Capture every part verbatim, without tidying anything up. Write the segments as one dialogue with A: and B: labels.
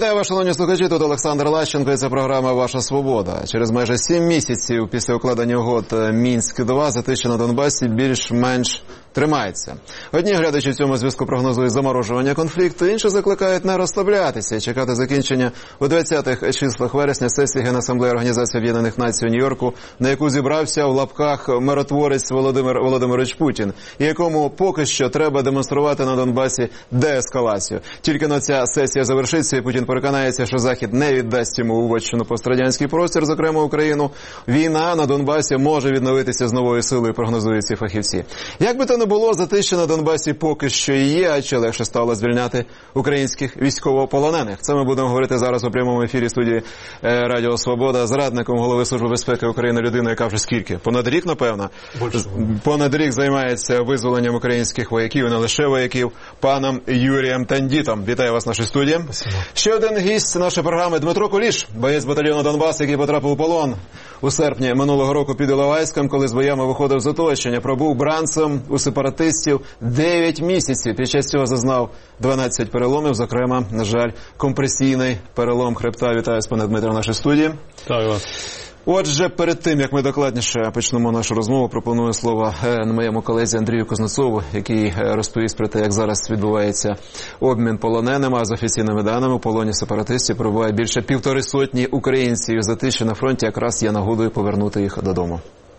A: Вітаю вас, шановні слухачі, тут Олександр Лащенко і це програма «Ваша свобода». Через майже сім місяців після укладення угод Мінськ два затища на Донбасі більш-менш тримається. Одні глядачі в цьому зв'язку прогнозують заморожування конфлікту, інші закликають не розслаблятися і чекати закінчення у двадцятих числах вересня сесії Генасамблеї Організації Об'єднаних Націй у Нью-Йорку, на яку зібрався в лапках миротворець Володимир Володимирович Путін, і якому поки що треба демонструвати на Донбасі деескалацію. Тільки на ця сесія завершиться, і Путін переконається, що Захід не віддасть йому у вотчину пострадянський простір, зокрема Україну. Війна на Донбасі може відновитися з новою силою, прогнозують ці фахівці. Як би то не було, затища на Донбасі поки що і є, а чи легше стало звільняти українських військовополонених. Це ми будемо говорити зараз у прямому ефірі студії Радіо Свобода з радником голови Служби безпеки України, людиною, яка вже скільки? Понад рік, напевно? Більше. Понад рік займається визволенням українських вояків, і не лише вояків, паном Юрієм Тандітом. Вітаю вас в нашій студії. Спасибо. Ще один гість нашої програми – Дмитро Куліш, боєць батальйону «Донбас», який потрапив у полон у серпні минулого року під Іловайськом, коли з боями виходив з оточення. Пробув бранцем у сепаратистів дев'ять місяців. Під час цього зазнав дванадцять переломів, зокрема, на жаль, компресійний перелом хребта. Вітаю вас, пане Дмитро, в нашій студії.
B: Вітаю вас.
A: Отже, перед тим, як ми докладніше почнемо нашу розмову, пропоную слово моєму колезі Андрію Кузнецову, який розповість про те, як зараз відбувається обмін полоненими, а з офіційними даними у полоні сепаратистів перебуває більше півтори сотні українців. І затища на фронті якраз є нагодою повернути їх додому.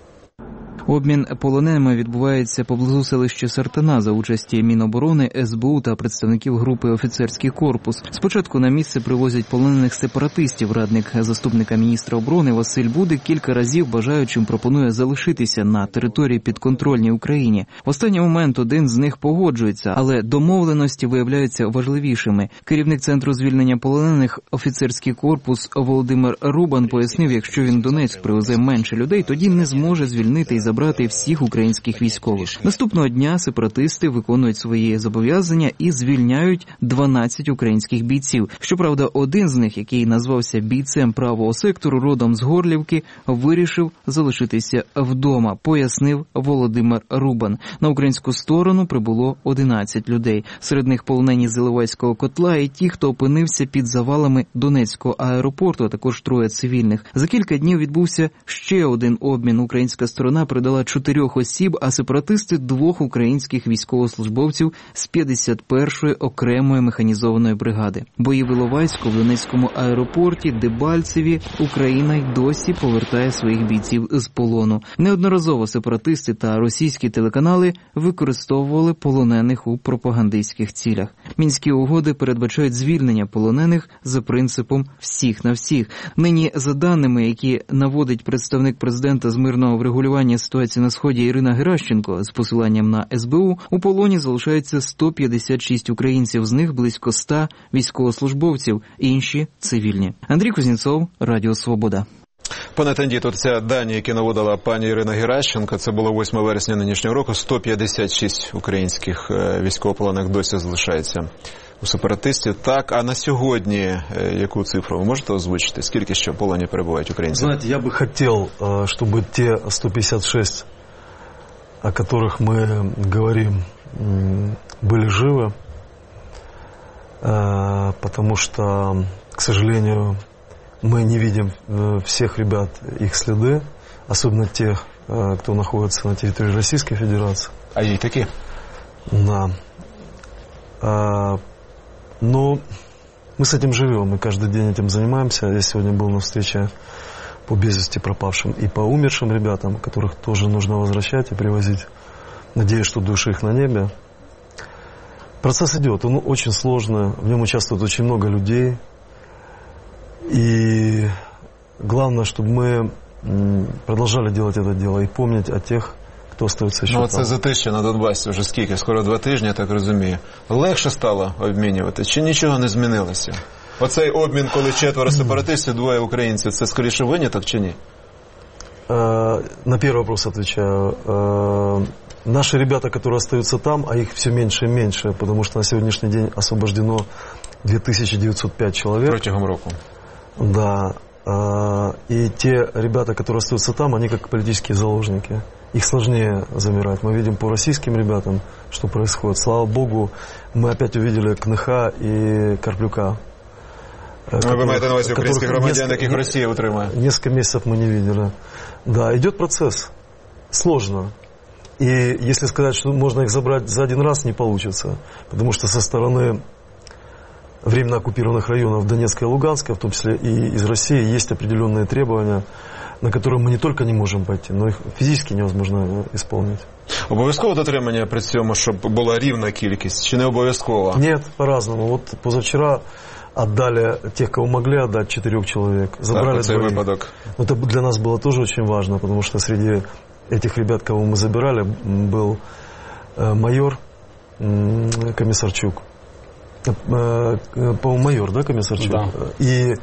C: Обмін полоненими відбувається поблизу селища Сартана за участі Міноборони, ес бе у та представників групи «Офіцерський корпус». Спочатку на місце привозять полонених сепаратистів. Радник заступника міністра оборони Василь Будик кілька разів бажаючим пропонує залишитися на території підконтрольній Україні. В останній момент один з них погоджується, але домовленості виявляються важливішими. Керівник Центру звільнення полонених «Офіцерський корпус» Володимир Рубан пояснив, якщо він в Донецьк привезе менше людей, тоді не зможе звільнити і забрати всіх українських військових. Наступного дня сепаратисти виконують свої зобов'язання і звільняють дванадцять українських бійців. Щоправда, один з них, який назвався бійцем правого сектору, родом з Горлівки, вирішив залишитися вдома, пояснив Володимир Рубан. На українську сторону прибуло одинадцять людей. Серед них полонені з Іловайського котла і ті, хто опинився під завалами Донецького аеропорту, а також троє цивільних. За кілька днів відбувся ще один обмін. Українська сторона передала чотирьох осіб, а сепаратисти – двох українських військовослужбовців з п'ятдесят першої окремої механізованої бригади. Бої в Іловайську, в Донецькому аеропорті, Дебальцеві Україна й досі повертає своїх бійців з полону. Неодноразово сепаратисти та російські телеканали використовували полонених у пропагандистських цілях. Мінські угоди передбачають звільнення полонених за принципом «всіх на всіх». Нині, за даними, які наводить представник президента з мирного врегулювання ситуації на Сході Ірина Геращенко з посиланням на ес бе у, у полоні залишається сто п'ятдесят шість українців, з них близько ста військовослужбовців, інші – цивільні. Андрій Кузнєцов, Радіо Свобода.
A: Пане Тандіт, тут ця дані, які наводила пані Ірина Геращенко, це було восьмого вересня нинішнього року, сто п'ятдесят шість українських військовополонених досі залишається у сепаратистів. Так, а на сьогодні яку цифру ви можете озвучити? Скільки ще в полоні перебувають українці?
B: Знаете, я бы хотел, чтобы те сто пятьдесят шесть, о которых мы говорим, были живы, потому что, к сожалению, мы не видим всех ребят, их следы, особенно тех, кто находится на территории Российской Федерации.
A: А есть такие?
B: Да. Но мы с этим живем, мы каждый день этим занимаемся. Я сегодня был на встрече по без вести пропавшим и по умершим ребятам, которых тоже нужно возвращать и привозить. Надеюсь, что души их на небе. Процесс идет, он очень сложный, в нем участвует очень много людей. И главное, чтобы мы продолжали делать это дело и помнить о тех, хто остається ще
A: там.
B: Ну,
A: це затища на Донбасі вже скільки? Скоро два тижні, я так розумію. Легше стало обмінювати? Чи нічого не змінилося? Оцей обмін, коли четверо сепаратистів, двоє українців, це скоріше виняток чи ні?
B: На первый вопрос отвечаю. Наши ребята, которые остаются там, а их все меньше и меньше, потому что на сегодняшний день освобождено две тысячи девятьсот пять человек.
A: Протягом року.
B: Да. И те ребята, которые остаются там, они как политические заложники. Их сложнее замирать. Мы видим по российским ребятам, что происходит. Слава Богу, мы опять увидели Кныха и Карплюка.
A: Вы маете на увазі українських громадян, яких Росія утримує?
B: Несколько месяцев мы не видели. Да, идет процесс. Сложно. И если сказать, что можно их забрать за один раз, не получится. Потому что со стороны временно оккупированных районов Донецка и Луганска, в том числе и из России, есть определенные требования, на которые мы не только не можем пойти, но их физически невозможно исполнить.
A: Обов'язково дотримання при цьому, щоб була рівна кількість, чи не обов'язково?
B: Нет, по-разному. Вот позавчера отдали тех, кого могли отдать, четырех человек. Забрали
A: так,
B: двоих.
A: Выпадок.
B: Это для нас было тоже очень важно, потому что среди этих ребят, кого мы забирали, был майор Комиссарчук. По-моему, майор, да, Комиссарчук?
D: Да.
B: И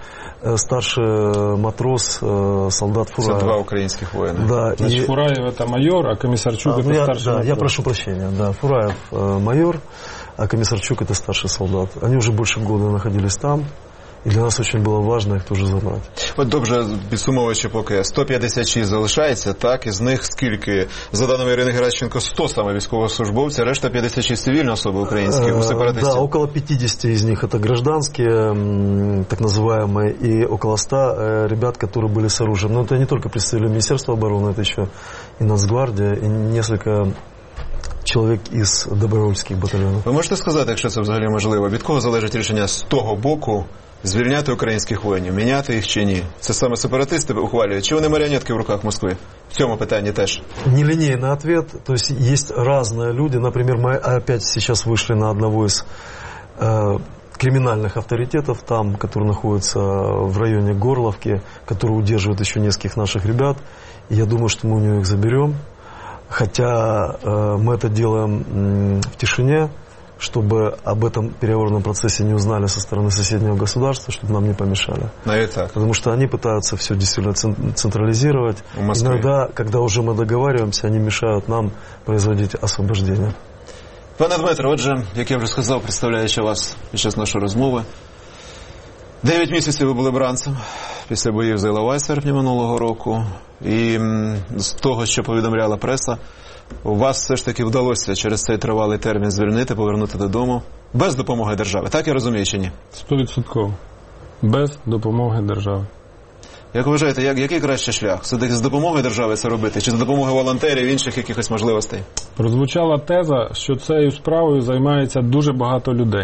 B: старший матрос, солдат Фураев.
A: Это два украинских воина.
B: Да,
D: Значит,
B: и...
D: Фураев это майор, а Комиссарчук а, это
B: я,
D: старший
B: да,
D: матрос.
B: Я прошу прощения, да, Фураев майор, а Комиссарчук это старший солдат. Они уже больше года находились там. І для нас дуже було важливо їх теж забрати.
A: От добре, підсумовуючи поки, сто п'ятдесят шість залишається, так, із них скільки, за даними Ірини Геращенко, сто саме військовослужбовців, решта п'ятдесят шість цивільні особи українські, у сепаратистів?
B: Да, около пятьдесят из них это гражданские, так называемые, и около ста ребят, которые были с оружием. Но это не только представители Министерства обороны, это еще и Нацгвардия, и несколько чоловік із добровольських батальйонів.
A: Ви можете сказати, якщо це взагалі можливо, від кого залежить рішення з того боку звільняти українських воїнів, міняти їх чи ні? Це саме сепаратисти ухвалюють, чи вони маріонетки в руках Москви? В цьому питанні теж.
B: Нелинейный ответ, то есть есть разные люди, например, мы опять сейчас вышли на одного из э, криминальных авторитетов там, который находится в районе Горловки, который удерживает еще нескольких наших ребят, и я думаю, что мы у него их заберем. Хотя э, мы это делаем э, в тишине, чтобы об этом переговорном процессе не узнали со стороны соседнего государства, чтобы нам не помешали.
A: Навіть так.
B: Потому что они пытаются все действительно централизировать. Иногда, когда уже мы договариваемся, они мешают нам производить освобождение.
A: Пане Дмитро, отже, як я вже сказав, представляючи вас під час нашої розмови, дев'ять місяців ви були бранцем після боїв за Іловай в серпні минулого року. І з того, що повідомляла преса, у вас все ж таки вдалося через цей тривалий термін звільнити, повернути додому без допомоги держави. Так я розумію чи ні?
D: Сто відсотків. Без допомоги держави.
A: Як вважаєте, як, який кращий шлях? Все-таки з допомогою держави це робити? Чи з допомогою волонтерів і інших якихось можливостей?
D: Прозвучала теза, що цією справою займається дуже багато людей.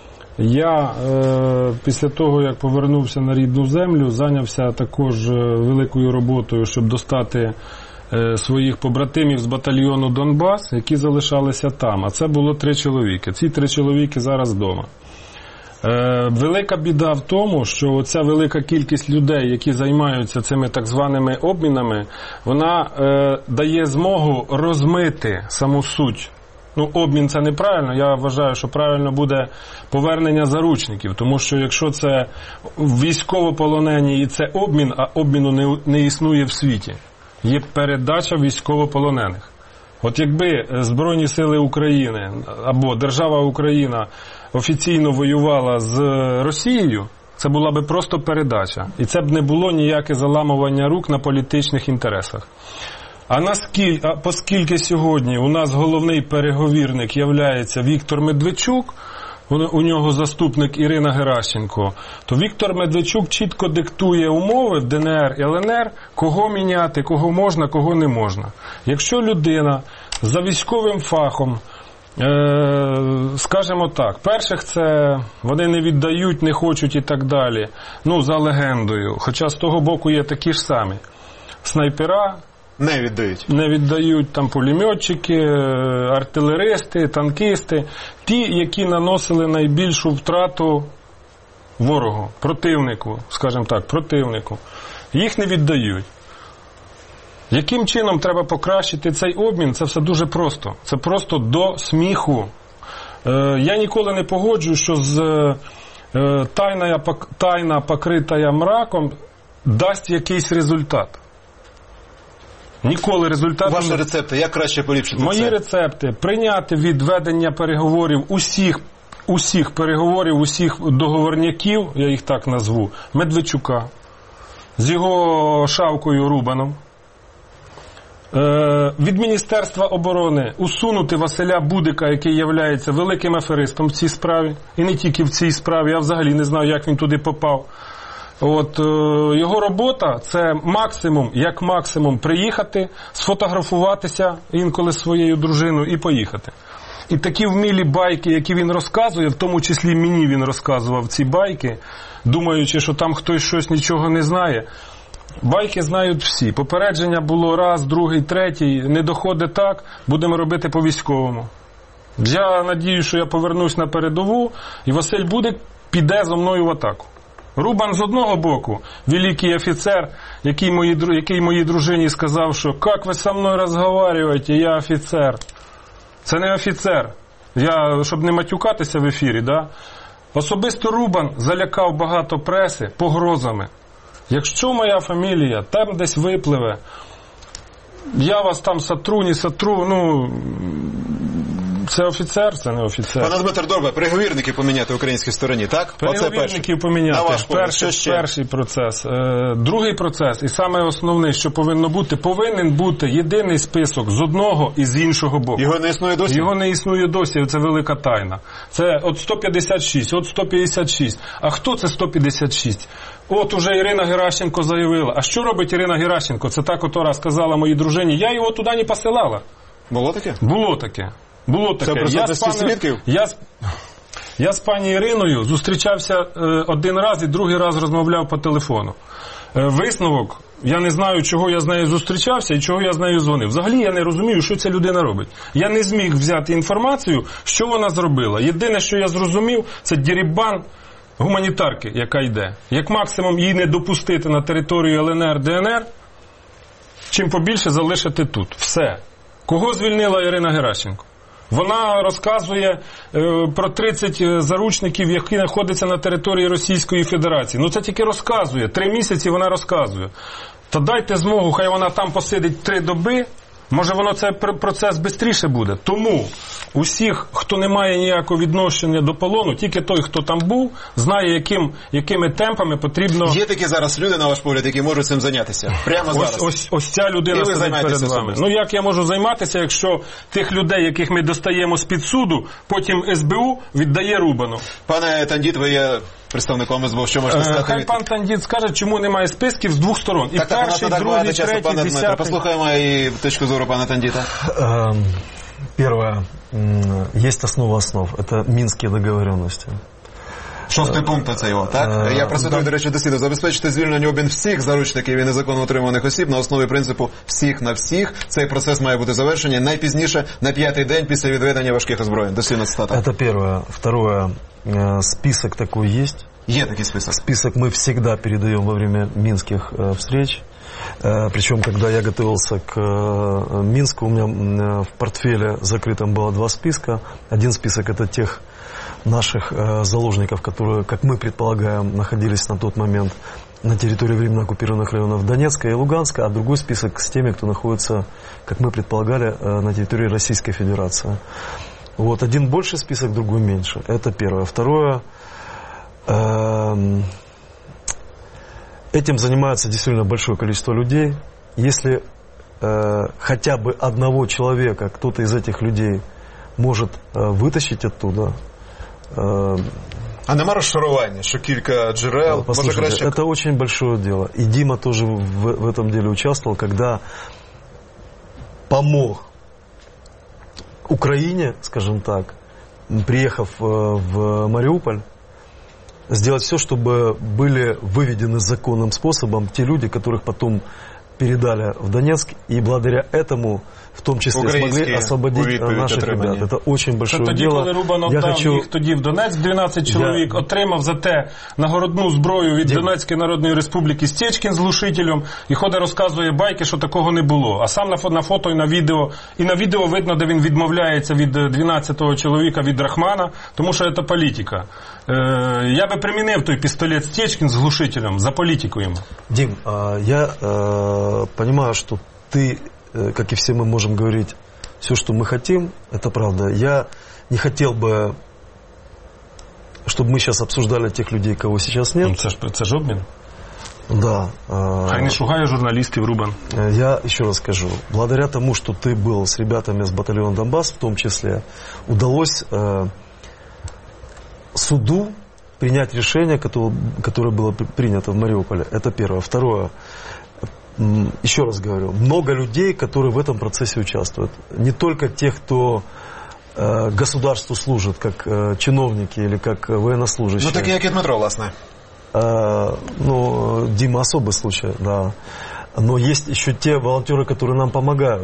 D: Я е, після того, як повернувся на рідну землю, зайнявся також великою роботою, щоб достати е, своїх побратимів з батальйону Донбас, які залишалися там. А це було три чоловіки. Ці три чоловіки зараз вдома. Е, велика біда в тому, що оця велика кількість людей, які займаються цими так званими обмінами, вона е, дає змогу розмити саму суть. Ну, обмін це неправильно, я вважаю, що правильно буде повернення заручників, тому що якщо це військовополонені і це обмін, а обміну не, не існує в світі, є передача військовополонених. От якби Збройні сили України або держава Україна офіційно воювала з Росією, це була би просто передача. І це б не було ніяке заламування рук на політичних інтересах. А наскільки, а оскільки сьогодні у нас головний переговірник являється Віктор Медведчук, у нього заступник Ірина Геращенко, то Віктор Медведчук чітко диктує умови в Д Н Р і Л Н Р, кого міняти, кого можна, кого не можна. Якщо людина за військовим фахом, е, скажімо так, перших це вони не віддають, не хочуть і так далі, ну, за легендою, хоча з того боку є такі ж самі. Снайпера,
A: Не віддають.
D: Не віддають там пулеметчики, артилеристи, танкісти. Ті, які наносили найбільшу втрату ворогу, противнику, скажімо так, противнику. Їх не віддають. Яким чином треба покращити цей обмін? Це все дуже просто. Це просто до сміху. Е, я ніколи не погоджую, що з е, тайна, тайна покрита мраком дасть якийсь результат. Ніколи результату...
A: Ваші рецепти, як краще поліпшити
D: Мої
A: це?
D: Мої рецепти – прийняти від ведення переговорів усіх, усіх переговорів, усіх договорняків, я їх так назву, Медведчука, з його шавкою Рубаном, від Міністерства оборони усунути Василя Будика, який є великим аферистом в цій справі. І не тільки в цій справі, я взагалі не знаю, як він туди попав. От, його робота – це максимум, як максимум приїхати, сфотографуватися інколи з своєю дружиною і поїхати. І такі вмілі байки, які він розказує, в тому числі мені він розказував ці байки, думаючи, що там хтось щось нічого не знає. Байки знають всі. Попередження було раз, другий, третій. Не доходить так, будемо робити по-військовому. Я надію, що я повернусь на передову, і Василь Будик піде зо мною в атаку. Рубан з одного боку, великий офіцер, який моїй, який моїй дружині сказав, що «Як ви зі мною розмовляєте, я офіцер». Це не офіцер. Я, щоб не матюкатися в ефірі, да? Особисто Рубан залякав багато преси погрозами. Якщо моя фамілія там десь випливе, я вас там сотру, не сотру, ну, це офіцер, це не офіцер.
A: Пане Дмитро Дорба, переговірники поміняти українській стороні, так?
D: Переговірників поміняти. Перший, перший процес. Е, другий процес, і саме основний, що повинно бути, повинен бути єдиний список з одного і з іншого боку.
A: Його не існує досі?
D: Його не існує досі, це велика тайна. Це от сто п'ятдесят шість, от сто п'ятдесят шість. А хто це сто п'ятдесят шість? От уже Ірина Геращенко заявила. А що робить Ірина Геращенко? Це та, котра сказала моїй дружині, я його туди не посилала.
A: Було таке?
D: Було таке. Було таке.
A: Це присутності свідків?
D: Я, я з пані Іриною зустрічався е, один раз і другий раз розмовляв по телефону. Е, висновок, я не знаю, чого я з нею зустрічався і чого я з нею дзвонив. Взагалі я не розумію, що ця людина робить. Я не зміг взяти інформацію, що вона зробила. Єдине, що я зрозумів, це дерибан гуманітарки, яка йде. Як максимум її не допустити на територію ел ен ер, де ен ер, чим побільше залишити тут. Все. Кого звільнила Ірина Геращенко? Вона розказує е, про тридцять заручників, які знаходяться на території Російської Федерації. Ну це тільки розказує. Три місяці вона розказує. Та дайте змогу, хай вона там посидить три доби, може воно цей процес швидше буде. Тому усіх, хто не має ніякого відношення до полону, тільки той, хто там був, знає, яким, якими темпами потрібно...
A: Є такі зараз люди, на ваш погляд, які можуть цим зайнятися? Прямо зараз.
D: Ось, ось, ось ця людина сидить перед вами. Ну як я можу займатися, якщо тих людей, яких ми достаємо з-під суду, потім ес бе у віддає Рубану?
A: Пане Тандіт, ви є представником ес бе у, що можете сказати?
D: Хай пан Тандіт скаже, чому немає списків з двох сторон. І
A: так,
D: перший,
A: так,
D: другий, третій, десятий.
A: Послухаємо і точку зору пана Тандіта.
B: Первое. Есть основа основ. Это Минские договоренности.
A: Шостий пункт це його, так? Я процитую, до речі, дослідно. Забезпечити звільнення обмін всіх заручників і незаконно утримуваних осіб на основі принципу всіх на всіх. Цей процес має бути завершений найпізніше на п'ятий день після відведення важких озброєнь. Дослідна цитата.
B: Это первое. Второе. Список такой есть.
A: Є такий список.
B: Список мы всегда передаем во время минских э, встреч. Э, причем, когда я готовился к э, Минску, у меня э, в портфеле закрытом было два списка. Один список — это тех наших э, заложников, которые, как мы предполагаем, находились на тот момент на территории временно оккупированных районов Донецка и Луганска, а другой список с теми, кто находится, как мы предполагали, э, на территории Российской Федерации. Вот, один больше список, другой меньше. Это первое. Второе. Этим занимается действительно большое количество людей. Если э, хотя бы одного человека, кто-то из этих людей может э, вытащить оттуда... Э,
A: а нема розшарування, що кілька джерел, може краще...
B: Это очень большое дело. И Дима тоже в, в этом деле участвовал, когда помог Украине, скажем так, приехав э, в Мариуполь, сделать все, чтобы были выведены законным способом те люди, которых потом передали в Донецк, и благодаря этому в том числе смогли освободить наших ребят. Это очень большое
D: тоді,
B: дело.
D: Коли Рубан
B: Я
D: отдав
B: хочу...
D: їх тоді в Донецьк, дванадцять чоловік, я... отримав за те нагородну зброю від Дім... Донецької Народної Республіки Стечкін з глушителем, і ходить розказує байки, що такого не було. А сам на, на фото і на відео, і на відео видно, де він відмовляється від дванадцятого чоловіка, від Рахмана, тому що це політика. Е, я би примінив той пістолет Стечкін з глушителем за політику йому.
B: Дим, я э, понимаю, что ты, э, как и все мы можем говорить все, что мы хотим, это правда. Я не хотел бы, чтобы мы сейчас обсуждали тех людей, кого сейчас нет.
D: Ну, це ж, це ж обмін.
B: Да.
D: Хай не шугає журналистов, Рубен.
B: Я еще раз скажу. Благодаря тому, что ты был с ребятами с батальона «Донбасс», в том числе, удалось э, суду принять решение, которое, которое было принято в Мариуполе. Это первое. Второе. Еще раз говорю, много людей, которые в этом процессе участвуют. Не только тех, кто э, государству служит, как э, чиновники или как э, военнослужащие.
A: Ну, такие, как и Дмитро, власне.
B: Э, ну, Дима особый случай, да. Но есть еще те волонтеры, которые нам помогают.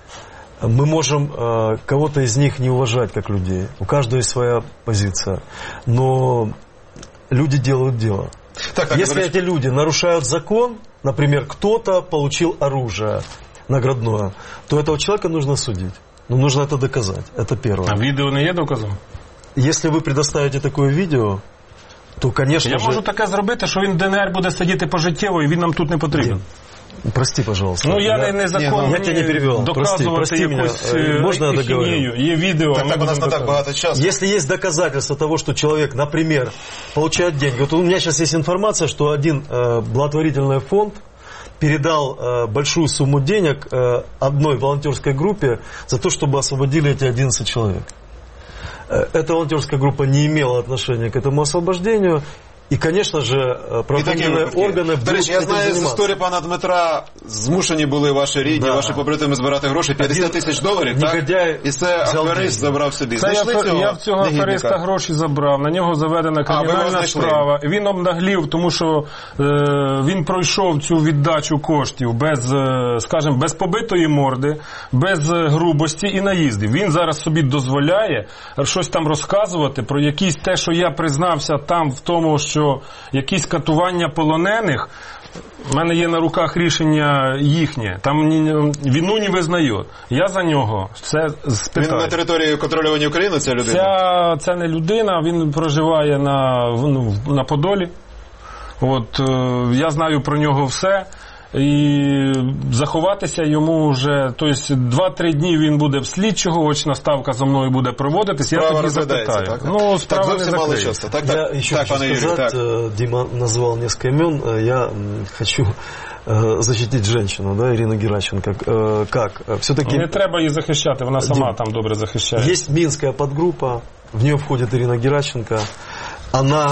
B: Мы можем э, кого-то из них не уважать как людей. У каждого есть своя позиция. Но люди делают дело. Так, так, Если говоришь... эти люди нарушают закон, например, кто-то получил оружие наградное, то этого человека нужно судить. Но нужно это доказать. Это первое.
D: А видео не є доказом?
B: Если вы предоставите такое видео, то, конечно
D: Я
B: же...
D: можу таке зробити, що він в ДНР буде сидіти пожиттєво, і він нам тут не потрібен.
B: Прости, пожалуйста.
D: Ну, я, я не незаконно
B: я тебя не перевел.
D: доказувати
B: прости, прости
D: якусь
B: меня. Можно я договорю?
D: Є відео.
A: Так, так у нас не так багато часу.
B: Если есть доказательства того, что человек, например, получает деньги. Вот у меня сейчас есть информация, что один э, благотворительный фонд передал э, большую сумму денег э, одной волонтерской группе за то, чтобы освободили эти одиннадцать человек. Э, эта волонтерская группа не имела отношения к этому освобождению. І, звісно ж, правоохоронні органи...
A: До речі, я знаю з історії пана Дмитра, змушені були ваші рідні, да. ваші побратими збирати гроші, п'ятдесят тисяч доларів, так? І це аферист забрав собі.
D: Це я,
A: цього
D: я в цього афериста гроші забрав, на нього заведена кримінальна справа. Він обнаглів, тому що е, він пройшов цю віддачу коштів без, е, скажімо, без побитої морди, без грубості і наїздів. Він зараз собі дозволяє щось там розказувати про якісь те, що я признався там в тому, що що якісь катування полонених, в мене є на руках рішення їхнє, там війну не визнає. Я за нього це спитаю.
A: Він на території контрольованої України, ця людина?
D: Ця, це не людина, він проживає на, ну, на Подолі. От, я знаю про нього все. І заховатися йому вже, тобто два-три дні він буде в слідчого, очна ставка за мною буде проводитись, я тоді запитаю.
A: Так?
D: Ну, справа
A: так,
D: не закриється.
A: Так, так,
B: я еще
A: так,
B: хочу
A: Юрий,
B: сказать, так. Дима назвал несколько имен, я хочу защитить женщину, да, Ирину Геращенко. Как? Все-таки...
D: Не треба її захищати, вона сама Дим, там добре захищає.
B: Есть Минская подгруппа, в нее входит Ирина Геращенко, она,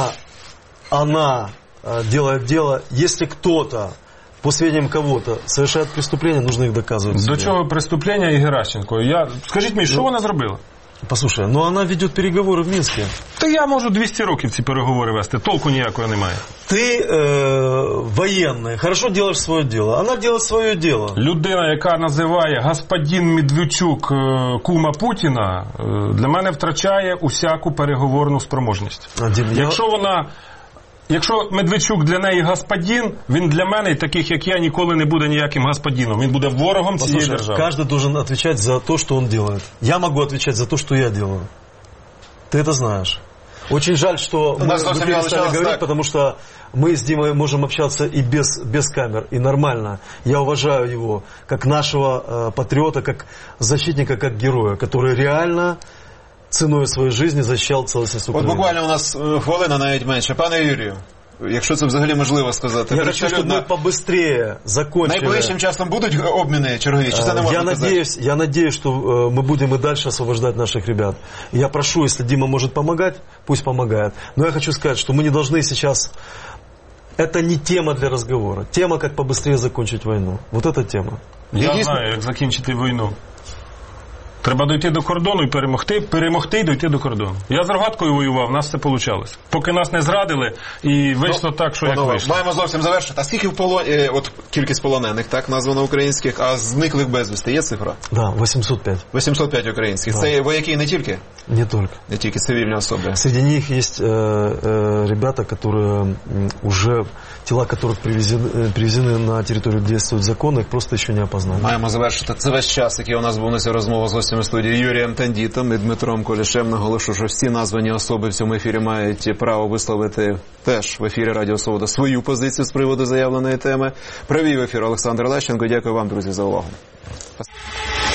B: она делает дело, если кто-то по сведениям кого-то совершает преступление, нужно их доказывать.
D: До чого преступлення і Геращенко? Я... Скажіть мені, що ну, вона зробила?
B: Послушай, ну вона веде переговори в Мінську.
D: Та я можу двісті років ці переговори вести, толку ніякого немає.
B: Ти э, воєнний, хорошо робиш своє діло, вона робить своє діло.
D: Людина, яка називає господин Медведчук кума Путіна, для мене втрачає усяку переговорну спроможність.
B: Дим,
D: Якщо
B: я...
D: вона... Якщо Медведчук для неї господин, він для мене, таких як я, ніколи не буде ніяким господином. Він буде ворогом цієї
B: Послушай,
D: держави.
B: Каждый должен отвечать за то, что он делает. Я могу отвечать за то, что я делаю. Ты это знаешь. Очень жаль, что мы, мы перестали говорить, так. потому что мы с Димой можем общаться и без, без камер, и нормально. Я уважаю его как нашего э, патриота, как защитника, как героя, который реально... ціною своєї життя захищав цілісність України.
A: От буквально у нас хвилина, навіть менше. Пане Юрію, якщо це взагалі можливо сказати.
B: Я хочу, щоб ми побыстрее закончили.
A: Найближчим часом будуть обміни чергові, чи це не можна
B: я надеюсь, я надеюсь, что мы будем и дальше освобождать наших ребят. Я прошу, если Дима может помогать, пусть помогает. Но я хочу сказать, что мы не должны сейчас... Это не тема для разговора. Тема, как побыстрее закончить войну. Вот эта тема.
D: Я Есть... знаю, як закінчити війну. Треба дойти до кордону і перемогти, перемогти і дойти до кордону. Я з Рогаткою воював, у нас все вийшло. Поки нас не зрадили, і вийшло ну, так, що як вийшло.
A: Маємо зовсім завершити. А скільки в полоні, от кількість полонених, так, названо українських, а зниклих безвісти, є цифра?
B: Да, вісімсот п'ять.
A: вісімсот п'ять українських.
B: Да.
A: Це вояки не тільки?
B: Не только.
A: Не тільки цивільні особи.
B: Среди них есть э, э, ребята, которые уже, тела которых привезены, привезены на территорию, где действуют законы, их просто еще не опознали.
A: Маємо завершити. Це весь час, який у нас був на цю розмову з гостями студії Юрієм Тандітом і Дмитром Колішем. Наголошу, що всі названі особи в цьому ефірі мають право висловити теж в ефірі Радіо Свобода свою позицію з приводу заявленої теми. Провів ефір Олександр Лещенко. Дякую вам, друзі, за увагу.